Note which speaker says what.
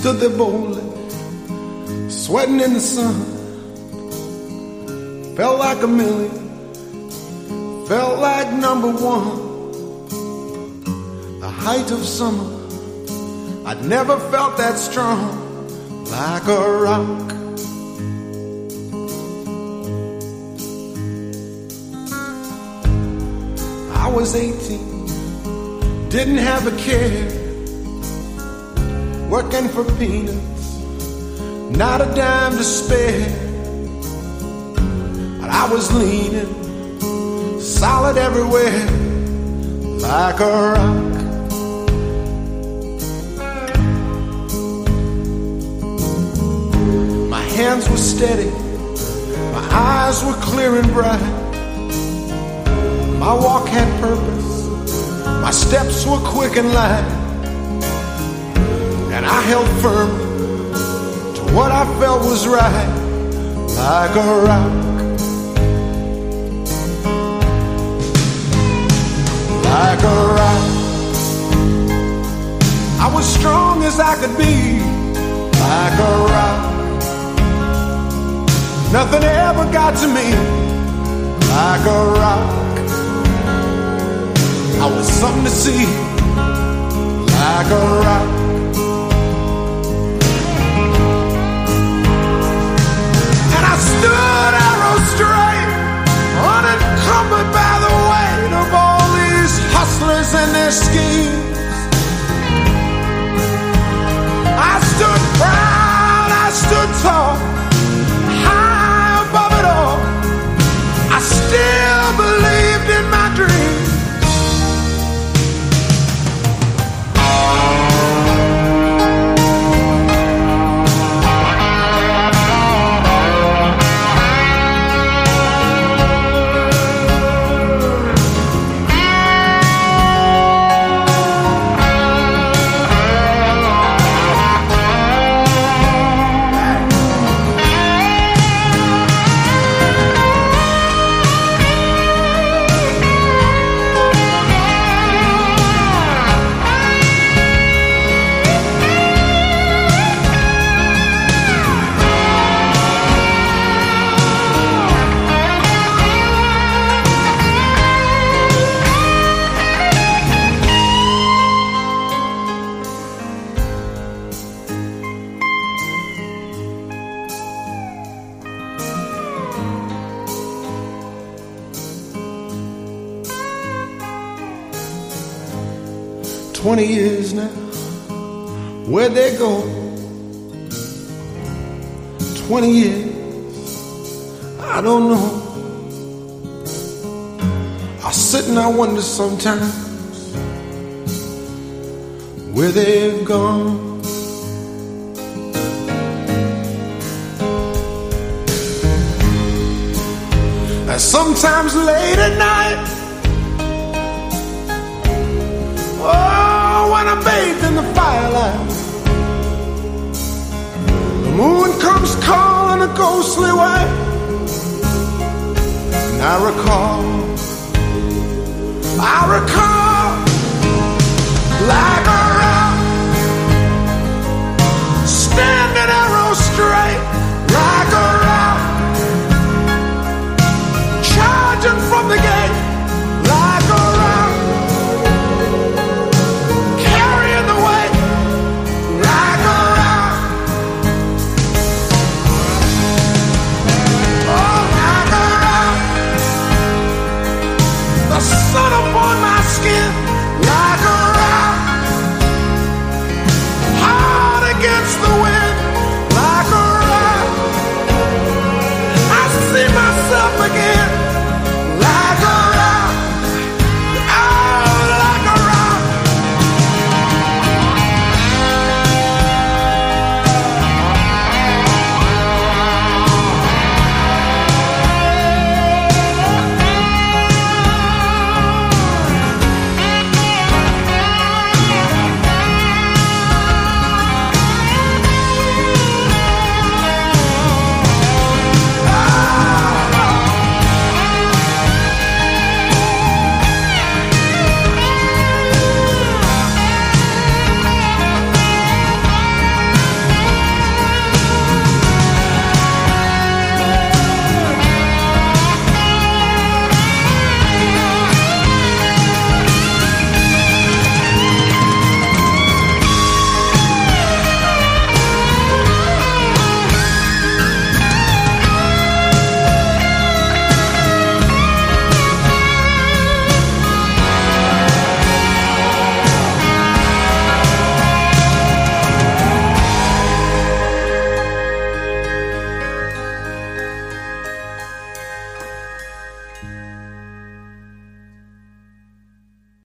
Speaker 1: stood there boldly, sweating in the sun. Felt like a million, felt like number one. The height of summer, I'd never felt that strong, like a rock. I was 18, didn't have a care, working for peanuts, not a dime to spare. But I was leaning, solid everywhere, like a rock. My hands were steady, my eyes were clear and bright. My walk had purpose, my steps were quick and light. And I held firm to what I felt was right, like a rock. Like a rock. I was strong as I could be, like a rock. Nothing ever got to me, like a rock. I was something to see, like a rock. And I stood arrow straight, unencumbered by the weight of all these hustlers and their schemes. I stood proud, I stood tall, high above it all. I still believed in my dreams. 20 years now, where'd they go? 20 years, I don't know. I sit and I wonder sometimes where they've gone. And sometimes late at night, oh, when I'm bathed in the firelight, the moon comes calling a ghostly way, and I recall like a